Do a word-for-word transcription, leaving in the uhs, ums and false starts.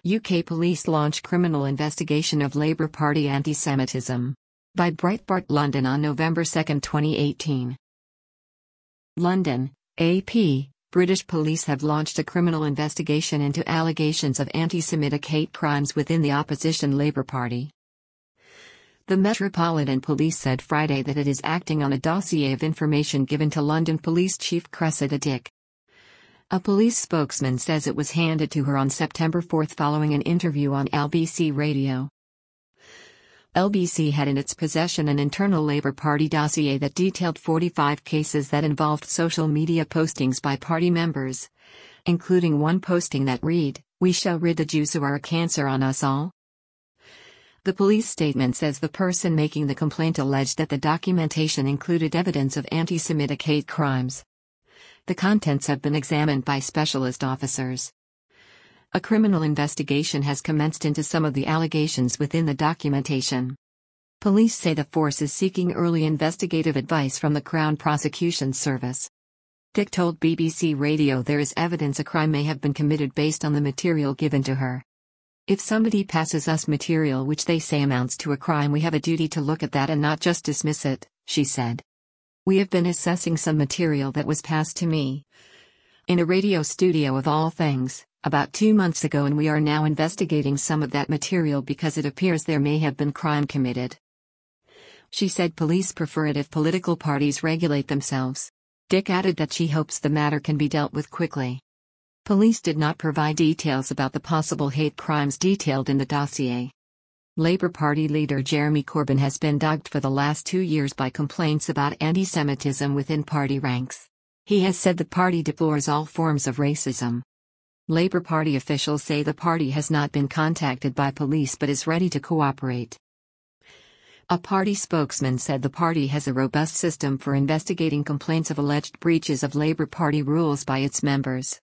U K police launch criminal investigation of Labour Party anti-Semitism. By Breitbart London on November second, twenty eighteen. London, A P. British police have launched a criminal investigation into allegations of anti-Semitic hate crimes within the opposition Labour Party. The Metropolitan Police said Friday that it is acting on a dossier of information given to London Police Chief Cressida Dick. A police spokesman says it was handed to her on September fourth following an interview on L B C Radio. L B C had in its possession an internal Labour Party dossier that detailed forty-five cases that involved social media postings by party members, including one posting that read, "We shall rid the Jews who are a cancer on us all." The police statement says the person making the complaint alleged that the documentation included evidence of anti-Semitic hate crimes. The contents have been examined by specialist officers. A criminal investigation has commenced into some of the allegations within the documentation. Police say the force is seeking early investigative advice from the Crown Prosecution Service. Dick told B B C Radio there is evidence a crime may have been committed based on the material given to her. "If somebody passes us material which they say amounts to a crime, we have a duty to look at that and not just dismiss it," she said. "We have been assessing some material that was passed to me in a radio studio of all things, about two months ago, and we are now investigating some of that material because it appears there may have been crime committed." She said police prefer it if political parties regulate themselves. Dick added that she hopes the matter can be dealt with quickly. Police did not provide details about the possible hate crimes detailed in the dossier. Labour Party leader Jeremy Corbyn has been dogged for the last two years by complaints about anti-Semitism within party ranks. He has said the party deplores all forms of racism. Labour Party officials say the party has not been contacted by police but is ready to cooperate. A party spokesman said the party has a robust system for investigating complaints of alleged breaches of Labour Party rules by its members.